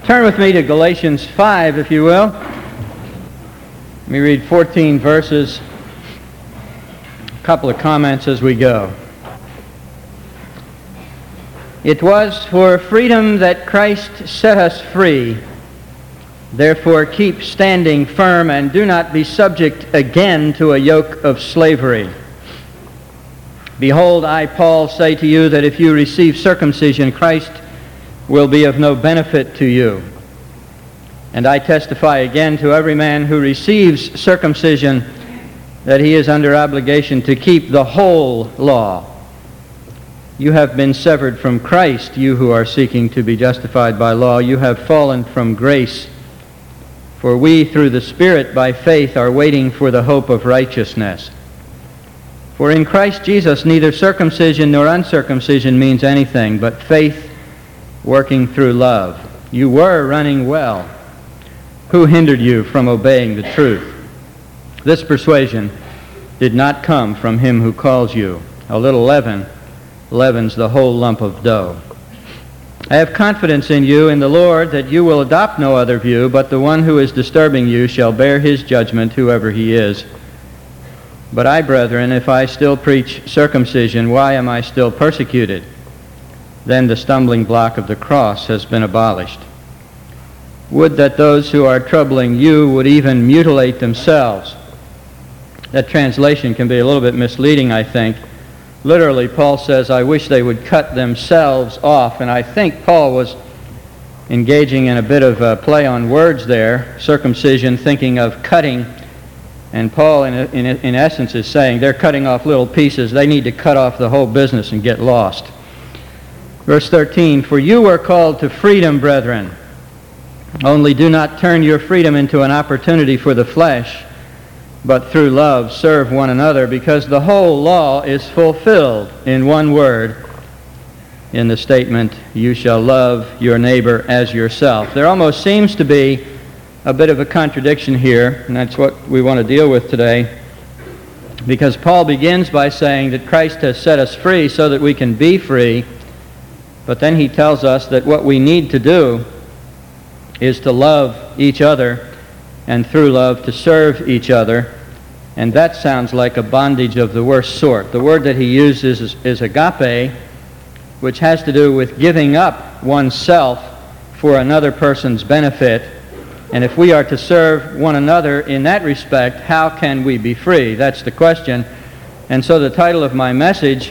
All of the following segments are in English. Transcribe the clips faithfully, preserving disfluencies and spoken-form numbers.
Turn with me to Galatians five, if you will. Let me read fourteen verses, a couple of comments as we go. It was for freedom that Christ set us free. Therefore keep standing firm and do not be subject again to a yoke of slavery. Behold, I, Paul, say to you that if you receive circumcision, Christ will be of no benefit to you. And I testify again to every man who receives circumcision that he is under obligation to keep the whole law. You have been severed from Christ, you who are seeking to be justified by law. You have fallen from grace. For we, through the Spirit, by faith, are waiting for the hope of righteousness. For in Christ Jesus neither circumcision nor uncircumcision means anything, but faith working through love. You were running well. Who hindered you from obeying the truth? This persuasion did not come from him who calls you. A little leaven leavens the whole lump of dough. I have confidence in you in the Lord that you will adopt no other view, but the one who is disturbing you shall bear his judgment, whoever he is. But I, brethren, if I still preach circumcision, why am I still persecuted? Then the stumbling block of the cross has been abolished. Would that those who are troubling you would even mutilate themselves. That translation can be a little bit misleading, I think. Literally, Paul says, I wish they would cut themselves off. And I think Paul was engaging in a bit of a play on words there, circumcision, thinking of cutting. And Paul, in, in, in essence, is saying they're cutting off little pieces. They need to cut off the whole business and get lost. Verse thirteen, for you were called to freedom, brethren. Only do not turn your freedom into an opportunity for the flesh, but through love serve one another, because the whole law is fulfilled in one word, in the statement, you shall love your neighbor as yourself. There almost seems to be a bit of a contradiction here, and that's what we want to deal with today, because Paul begins by saying that Christ has set us free so that we can be free, but then he tells us that what we need to do is to love each other, and through love to serve each other. And that sounds like a bondage of the worst sort. The word that he uses is, is agape, which has to do with giving up oneself for another person's benefit. And if we are to serve one another in that respect, how can we be free? That's the question. And so the title of my message,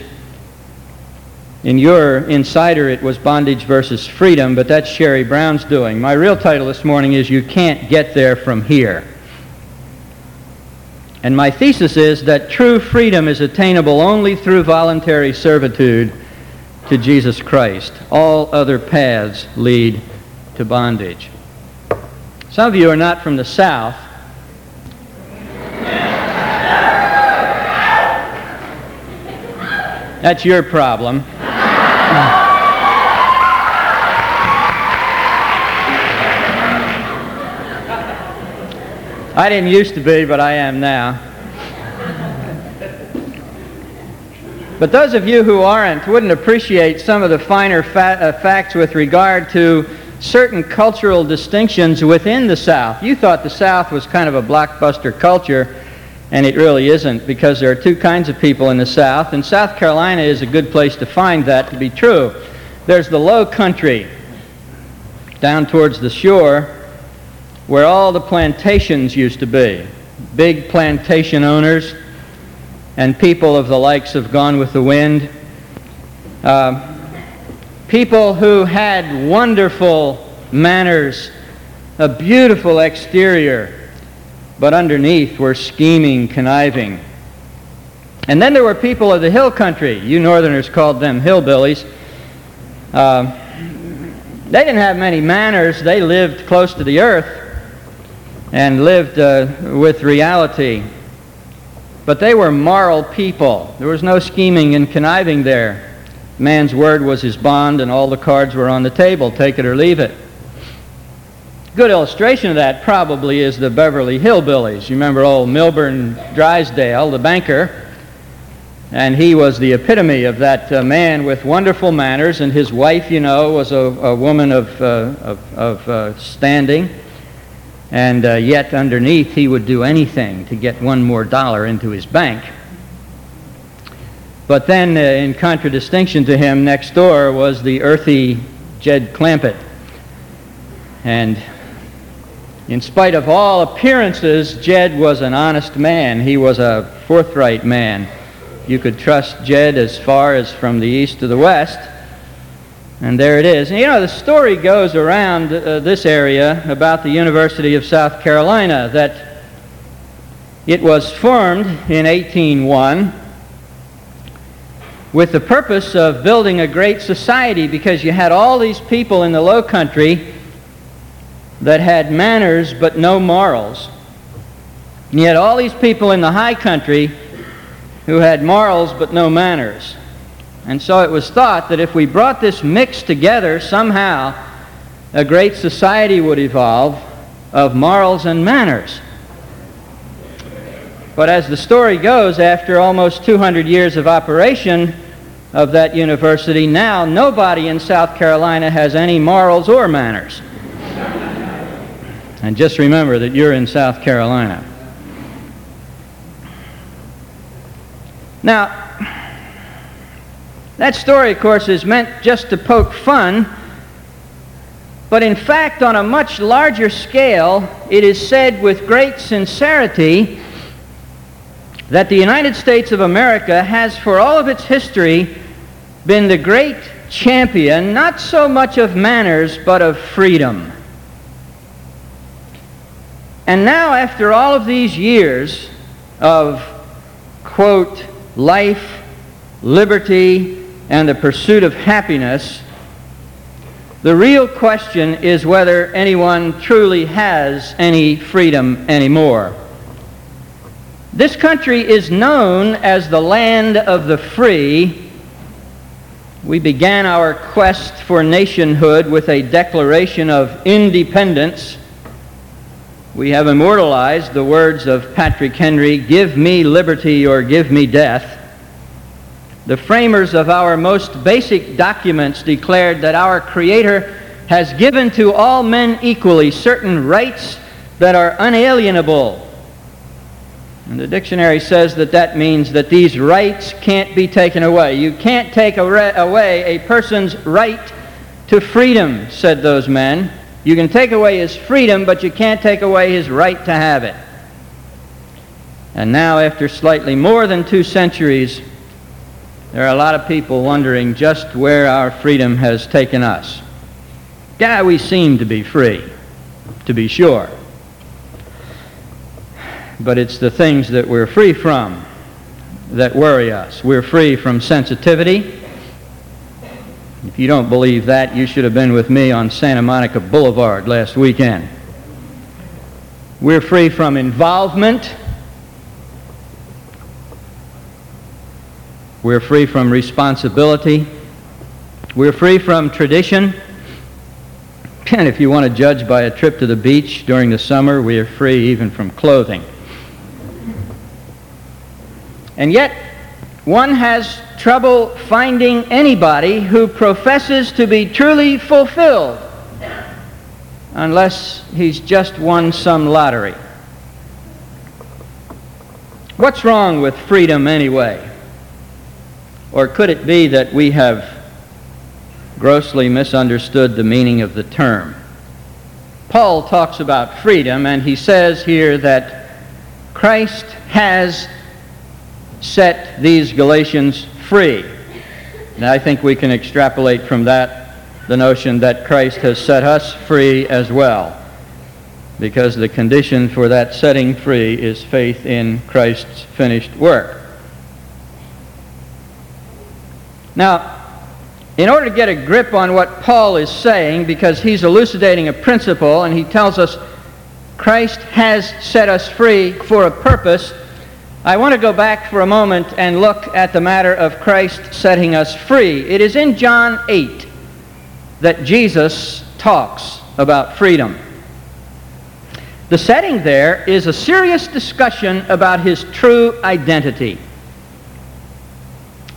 in your insider it was Bondage versus Freedom, but that's Sherry Brown's doing. My real title this morning is You Can't Get There From Here. And my thesis is that true freedom is attainable only through voluntary servitude to Jesus Christ. All other paths lead to bondage. Some of you are not from the South. That's your problem. I didn't used to be, but I am now. But those of you who aren't wouldn't appreciate some of the finer fa- uh, facts with regard to certain cultural distinctions within the South. You thought the South was kind of a blockbuster culture, and it really isn't, because there are two kinds of people in the South, and South Carolina is a good place to find that to be true. There's the low country, down towards the shore, where all the plantations used to be. Big plantation owners and people of the likes of Gone with the Wind. Uh, people who had wonderful manners, a beautiful exterior, but underneath were scheming, conniving. And then there were people of the hill country. You northerners called them hillbillies. Uh, they didn't have many manners. They lived close to the earth and lived uh, with reality. But they were moral people. There was no scheming and conniving there. Man's word was his bond, and all the cards were on the table. Take it or leave it. A good illustration of that probably is the Beverly Hillbillies. You remember old Milburn Drysdale, the banker. And he was the epitome of that uh, man with wonderful manners, and his wife, you know, was a, a woman of, uh, of, of uh, standing. And uh, yet underneath he would do anything to get one more dollar into his bank. But then uh, in contradistinction to him, next door was the earthy Jed Clampett. And in spite of all appearances, Jed was an honest man. He was a forthright man. You could trust Jed as far as from the east to the west. And there it is. And you know, the story goes around uh, this area about the University of South Carolina that it was formed in eighteen oh one with the purpose of building a great society, because you had all these people in the low country that had manners but no morals. And you had all these people in the high country who had morals but no manners. And so it was thought that if we brought this mix together, somehow a great society would evolve of morals and manners. But as the story goes, after almost two hundred years of operation of that university, now nobody in South Carolina has any morals or manners. And just remember that you're in South Carolina. Now, that story, of course, is meant just to poke fun, but in fact, on a much larger scale, it is said with great sincerity that the United States of America has, for all of its history, been the great champion, not so much of manners, but of freedom. And now, after all of these years of, quote, life, liberty, and the pursuit of happiness, the real question is whether anyone truly has any freedom anymore. This country is known as the land of the free. We began our quest for nationhood with a declaration of independence. We have immortalized the words of Patrick Henry, "Give me liberty or give me death." The framers of our most basic documents declared that our Creator has given to all men equally certain rights that are unalienable. And the dictionary says that that means that these rights can't be taken away. You can't take away a person's right to freedom, said those men. You can take away his freedom, but you can't take away his right to have it. And now, after slightly more than two centuries, there are a lot of people wondering just where our freedom has taken us. Yeah, we seem to be free, to be sure. But it's the things that we're free from that worry us. We're free from sensitivity. If you don't believe that, you should have been with me on Santa Monica Boulevard last weekend. We're free from involvement. We're free from responsibility. We're free from tradition. And if you want to judge by a trip to the beach during the summer, we are free even from clothing. And yet, one has trouble finding anybody who professes to be truly fulfilled unless he's just won some lottery. What's wrong with freedom anyway? Or could it be that we have grossly misunderstood the meaning of the term? Paul talks about freedom, and he says here that Christ has set these Galatians free. Now, I think we can extrapolate from that the notion that Christ has set us free as well, because the condition for that setting free is faith in Christ's finished work. Now, in order to get a grip on what Paul is saying, because he's elucidating a principle and he tells us Christ has set us free for a purpose, I want to go back for a moment and look at the matter of Christ setting us free. It is in John eight that Jesus talks about freedom. The setting there is a serious discussion about his true identity.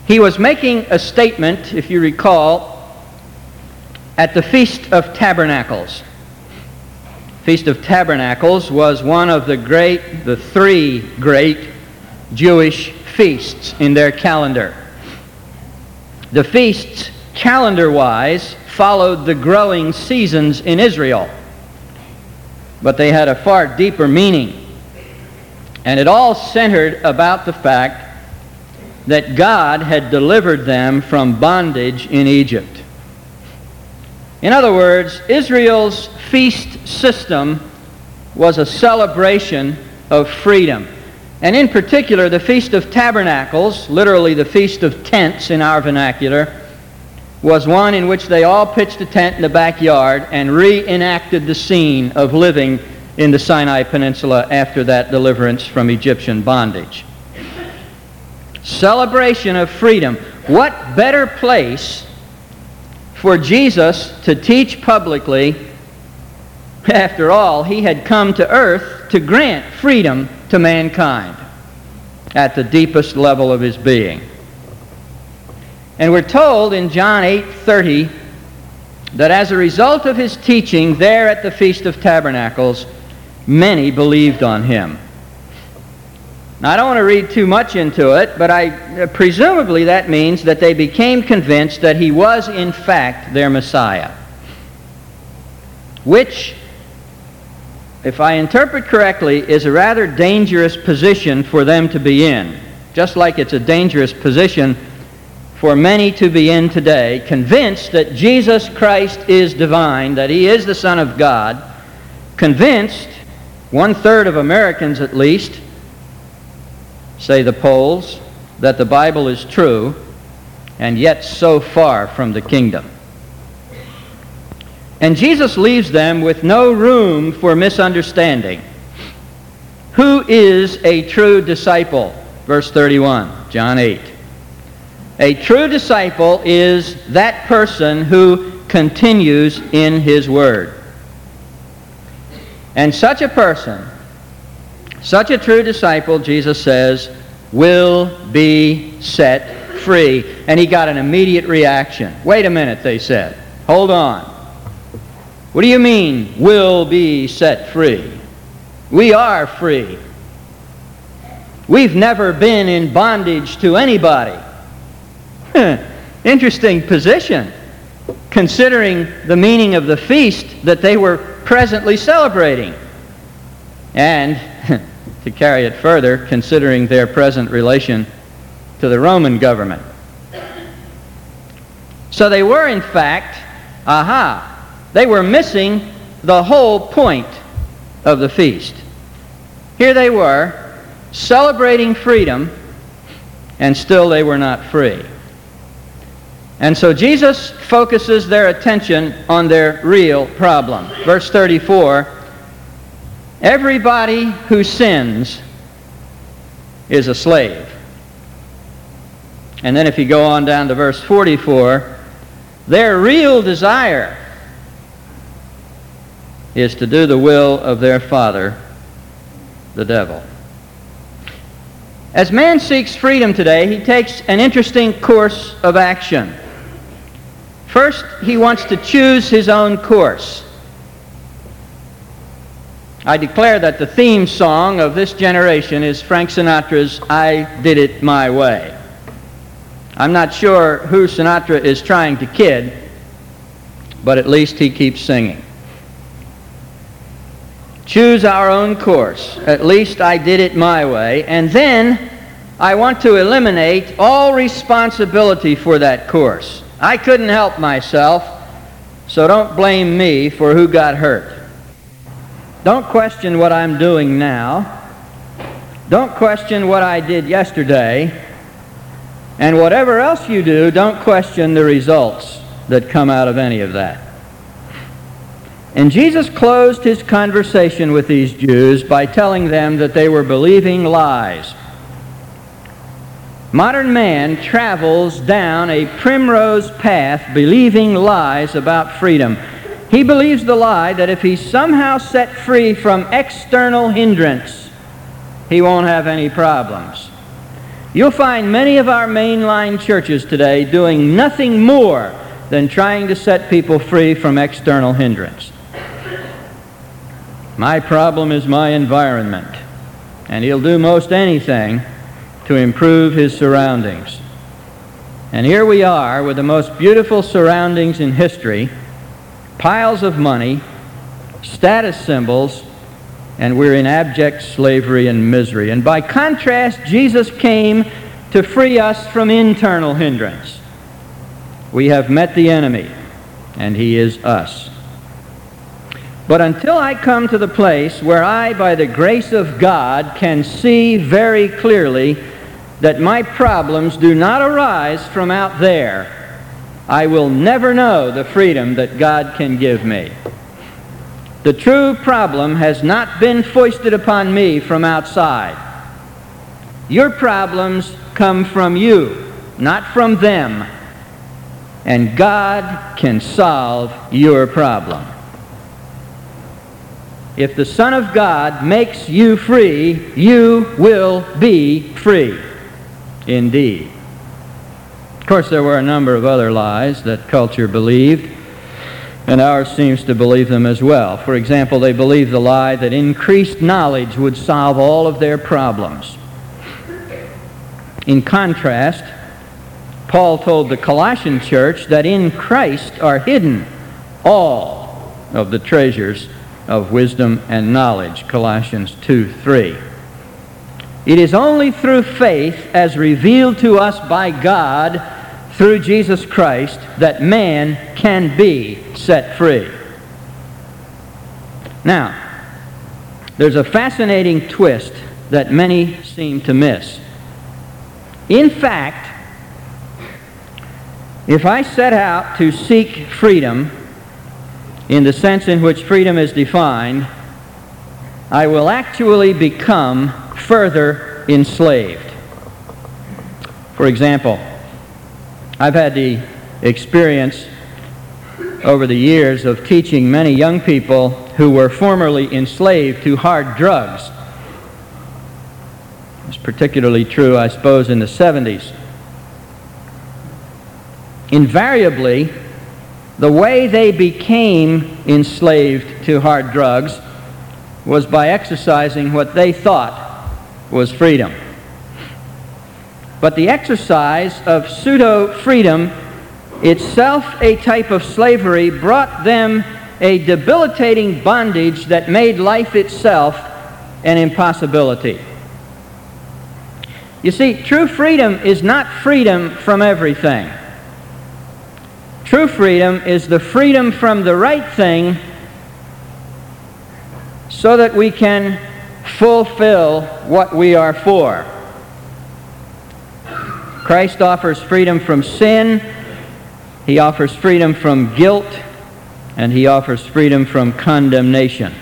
He was making a statement, if you recall, at the Feast of Tabernacles. Feast of Tabernacles was one of the great, the three great Jewish feasts in their calendar. The feasts, calendar-wise, followed the growing seasons in Israel, but they had a far deeper meaning. And it all centered about the fact that God had delivered them from bondage in Egypt. In other words, Israel's feast system was a celebration of freedom. And in particular, the Feast of Tabernacles, literally the Feast of Tents in our vernacular, was one in which they all pitched a tent in the backyard and reenacted the scene of living in the Sinai Peninsula after that deliverance from Egyptian bondage. Celebration of freedom. What better place for Jesus to teach publicly? After all, he had come to earth to grant freedom to mankind at the deepest level of his being. And we're told in John eight thirty that as a result of his teaching there at the Feast of Tabernacles, many believed on him. Now, I don't want to read too much into it, but I presumably that means that they became convinced that he was in fact their Messiah, which, if I interpret correctly, is a rather dangerous position for them to be in, just like it's a dangerous position for many to be in today, convinced that Jesus Christ is divine, that he is the Son of God, convinced, one-third of Americans at least, say the polls, that the Bible is true, and yet so far from the kingdom. And Jesus leaves them with no room for misunderstanding. Who is a true disciple? Verse thirty-one, John eight. A true disciple is that person who continues in his word. And such a person, such a true disciple, Jesus says, will be set free. And he got an immediate reaction. Wait a minute, they said. Hold on. What do you mean, will be set free? We are free. We've never been in bondage to anybody. Interesting position, considering the meaning of the feast that they were presently celebrating. And, to carry it further, considering their present relation to the Roman government. So they were, in fact, aha, they were missing the whole point of the feast. Here they were, celebrating freedom, and still they were not free. And so Jesus focuses their attention on their real problem. Verse thirty-four, everybody who sins is a slave. And then if you go on down to verse forty-four, their real desire is to do the will of their father, the devil. As man seeks freedom today, he takes an interesting course of action. First, he wants to choose his own course. I declare that the theme song of this generation is Frank Sinatra's I Did It My Way. I'm not sure who Sinatra is trying to kid, but at least he keeps singing. Choose our own course. At least I did it my way. And then I want to eliminate all responsibility for that course. I couldn't help myself, so don't blame me for who got hurt. Don't question what I'm doing now. Don't question what I did yesterday. And whatever else you do, don't question the results that come out of any of that. And Jesus closed his conversation with these Jews by telling them that they were believing lies. Modern man travels down a primrose path believing lies about freedom. He believes the lie that if he's somehow set free from external hindrance, he won't have any problems. You'll find many of our mainline churches today doing nothing more than trying to set people free from external hindrance. My problem is my environment, and he'll do most anything to improve his surroundings. And here we are with the most beautiful surroundings in history, piles of money, status symbols, and we're in abject slavery and misery. And by contrast, Jesus came to free us from internal hindrance. We have met the enemy, and he is us. But until I come to the place where I, by the grace of God, can see very clearly that my problems do not arise from out there, I will never know the freedom that God can give me. The true problem has not been foisted upon me from outside. Your problems come from you, not from them. And God can solve your problem. If the Son of God makes you free, you will be free indeed. Of course, there were a number of other lies that culture believed, and ours seems to believe them as well. For example, they believed the lie that increased knowledge would solve all of their problems. In contrast, Paul told the Colossian church that in Christ are hidden all of the treasures of wisdom and knowledge, Colossians two three. It is only through faith as revealed to us by God through Jesus Christ that man can be set free. Now, there's a fascinating twist that many seem to miss. In fact, if I set out to seek freedom in the sense in which freedom is defined, I will actually become further enslaved. For example, I've had the experience over the years of teaching many young people who were formerly enslaved to hard drugs. It's particularly true, I suppose, in the seventies. Invariably, the way they became enslaved to hard drugs was by exercising what they thought was freedom. But the exercise of pseudo-freedom, itself a type of slavery, brought them a debilitating bondage that made life itself an impossibility. You see, true freedom is not freedom from everything. True freedom is the freedom from the right thing so that we can fulfill what we are for. Christ offers freedom from sin, he offers freedom from guilt, and he offers freedom from condemnation.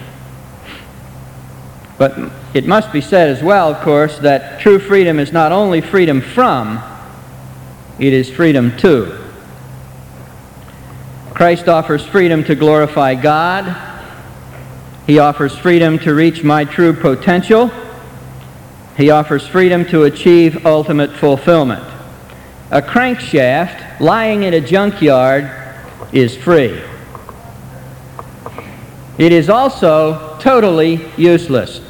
But it must be said as well, of course, that true freedom is not only freedom from, it is freedom to. Christ offers freedom to glorify God. He offers freedom to reach my true potential. He offers freedom to achieve ultimate fulfillment. A crankshaft lying in a junkyard is free. It is also totally useless.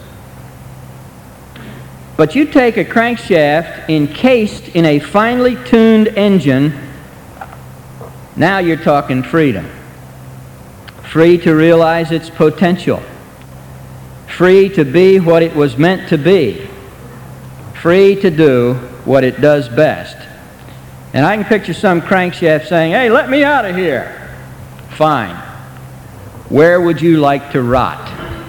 But you take a crankshaft encased in a finely tuned engine, now you're talking freedom. Free to realize its potential. Free to be what it was meant to be. Free to do what it does best. And I can picture some crankshaft saying, "Hey, let me out of here." Fine. Where would you like to rot?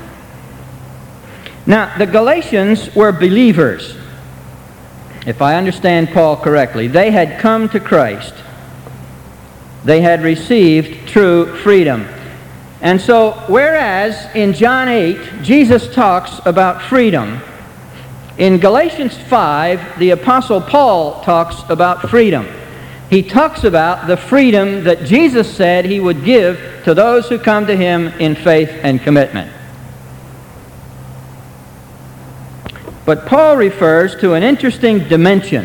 Now, the Galatians were believers. If I understand Paul correctly, they had come to Christ. They had received true freedom. And so, whereas in John eight, Jesus talks about freedom, in Galatians five, the Apostle Paul talks about freedom. He talks about the freedom that Jesus said he would give to those who come to him in faith and commitment. But Paul refers to an interesting dimension,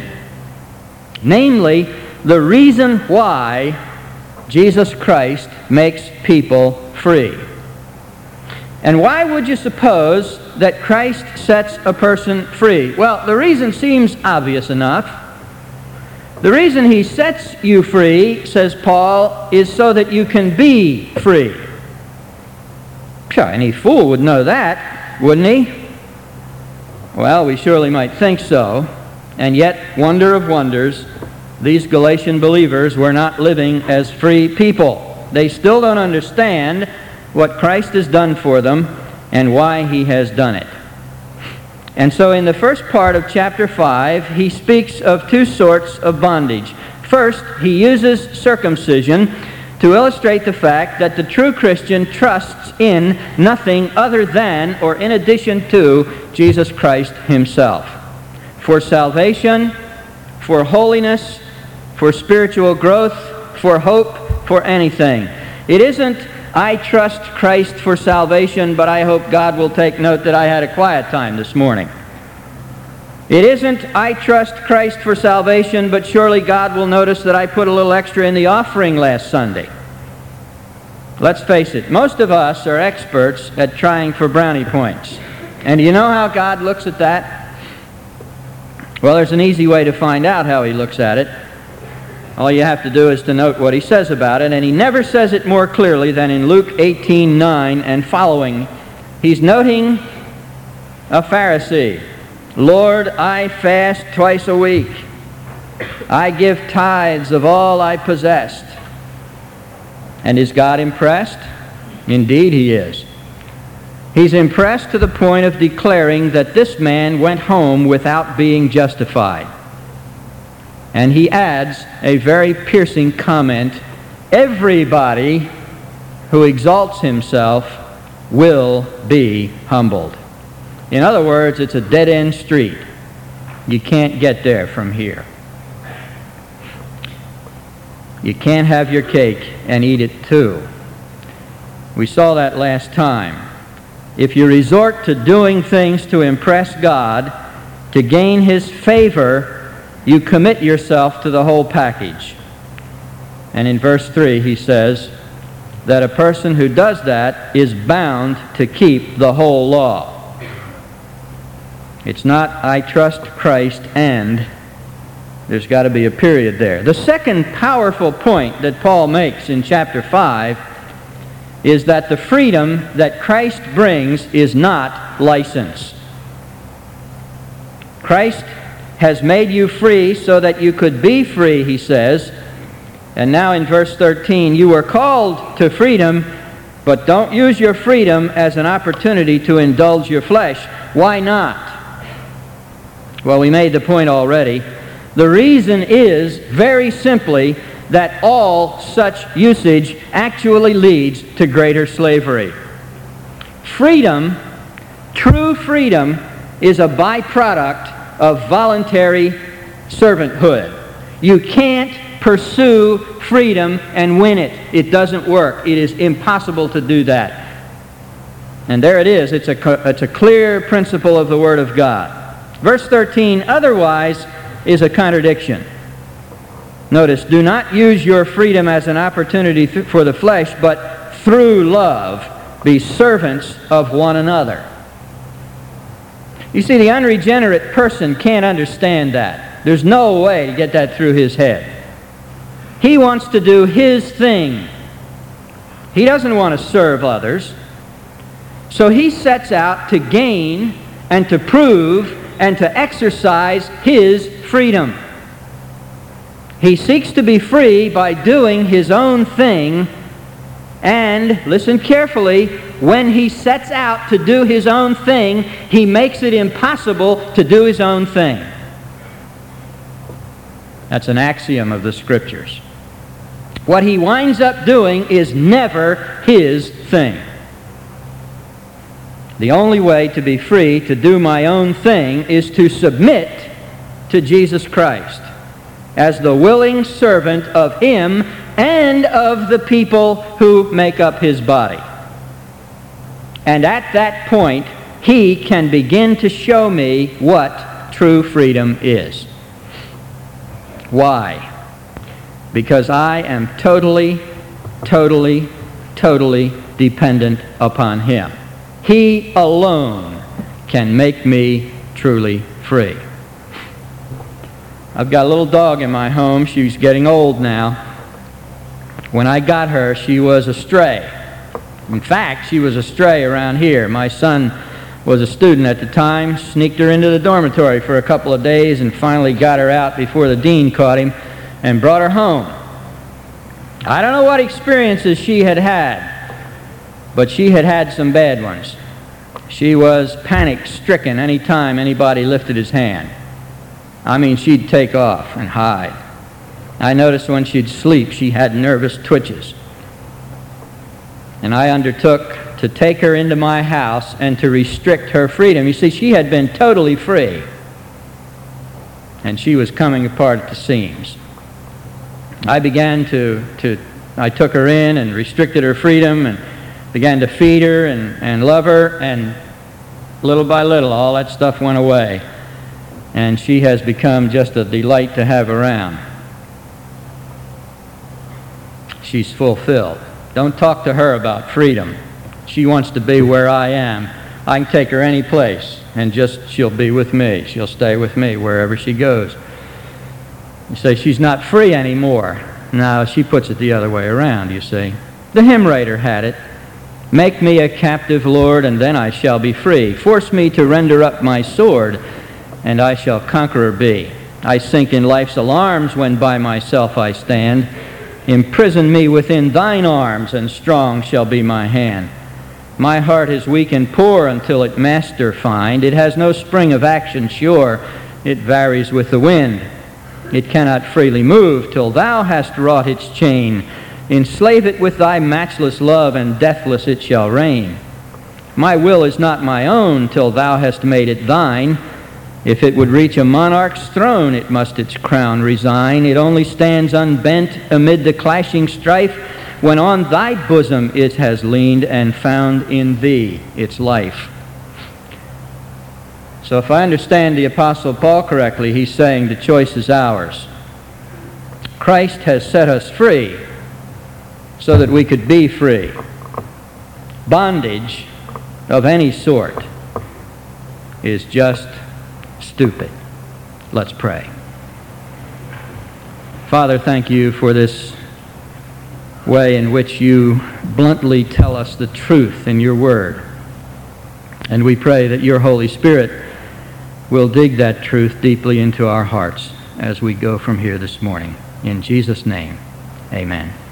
namely the reason why Jesus Christ makes people free. And why would you suppose that Christ sets a person free? Well, the reason seems obvious enough. The reason he sets you free, says Paul, is so that you can be free. Sure, any fool would know that, wouldn't he? Well, we surely might think so. And yet, wonder of wonders, these Galatian believers were not living as free people. They still don't understand what Christ has done for them and why he has done it. And so in the first part of chapter five, he speaks of two sorts of bondage. First, he uses circumcision to illustrate the fact that the true Christian trusts in nothing other than or in addition to Jesus Christ himself. For salvation, for holiness, for spiritual growth, for hope, for anything. It isn't, I trust Christ for salvation, but I hope God will take note that I had a quiet time this morning. It isn't, I trust Christ for salvation, but surely God will notice that I put a little extra in the offering last Sunday. Let's face it, most of us are experts at trying for brownie points. And do you know how God looks at that? Well, there's an easy way to find out how he looks at it. All you have to do is to note what he says about it, and he never says it more clearly than in Luke eighteen nine and following. He's noting a Pharisee. Lord, I fast twice a week. I give tithes of all I possessed. And is God impressed? Indeed he is. He's impressed to the point of declaring that this man went home without being justified. And he adds a very piercing comment, everybody who exalts himself will be humbled. In other words, it's a dead-end street. You can't get there from here. You can't have your cake and eat it too. We saw that last time. If you resort to doing things to impress God, to gain his favor, you commit yourself to the whole package. And in verse three he says that a person who does that is bound to keep the whole law. It's not, I trust Christ, and there's got to be a period there. The second powerful point that Paul makes in chapter five is that the freedom that Christ brings is not license. Christ has made you free so that you could be free, he says. And now in verse thirteen, you were called to freedom, but don't use your freedom as an opportunity to indulge your flesh. Why not? Well, we made the point already. The reason is, very simply, that all such usage actually leads to greater slavery. Freedom, true freedom, is a byproduct of voluntary servanthood. You can't pursue freedom and win it. It doesn't work. It is impossible to do that. And there it is. It's a, it's a clear principle of the Word of God. Verse thirteen, otherwise, is a contradiction. Notice, do not use your freedom as an opportunity th- for the flesh, but through love be servants of one another. You see, the unregenerate person can't understand that. There's no way to get that through his head. He wants to do his thing. He doesn't want to serve others. So he sets out to gain and to prove and to exercise his freedom. He seeks to be free by doing his own thing, and, listen carefully, when he sets out to do his own thing, he makes it impossible to do his own thing. That's an axiom of the Scriptures. What he winds up doing is never his thing. The only way to be free to do my own thing is to submit to Jesus Christ as the willing servant of him and of the people who make up his body. And at that point, He can begin to show me what true freedom is. Why? Because I am totally, totally, totally dependent upon Him. He alone can make me truly free. I've got a little dog in my home. She's getting old now. When I got her, she was a stray. In fact, she was a stray around here. My son was a student at the time, sneaked her into the dormitory for a couple of days, and finally got her out before the dean caught him and brought her home. I don't know what experiences she had had, but she had had some bad ones. She was panic-stricken any time anybody lifted his hand. I mean, she'd take off and hide. I noticed when she'd sleep, she had nervous twitches. And I undertook to take her into my house and to restrict her freedom. You see, she had been totally free, and she was coming apart at the seams. I began to, to I took her in and restricted her freedom and began to feed her and, and love her, and little by little all that stuff went away, and she has become just a delight to have around. She's fulfilled. Don't talk to her about freedom. She wants to be where I am. I can take her any place, and just she'll be with me. She'll stay with me wherever she goes. You say she's not free anymore. No, she puts it the other way around, you see. The hymn writer had it. Make me a captive, Lord, and then I shall be free. Force me to render up my sword, and I shall conqueror be. I sink in life's alarms when by myself I stand. Imprison me within thine arms, and strong shall be my hand. My heart is weak and poor until it master find. It has no spring of action sure. It varies with the wind. It cannot freely move till thou hast wrought its chain. Enslave it with thy matchless love, and deathless it shall reign. My will is not my own till thou hast made it thine. If it would reach a monarch's throne, it must its crown resign. It only stands unbent amid the clashing strife when on thy bosom it has leaned and found in thee its life. So if I understand the Apostle Paul correctly, he's saying the choice is ours. Christ has set us free so that we could be free. Bondage of any sort is just stupid. Let's pray. Father, thank you for this way in which you bluntly tell us the truth in your word. And we pray that your Holy Spirit will dig that truth deeply into our hearts as we go from here this morning. In Jesus' name, amen.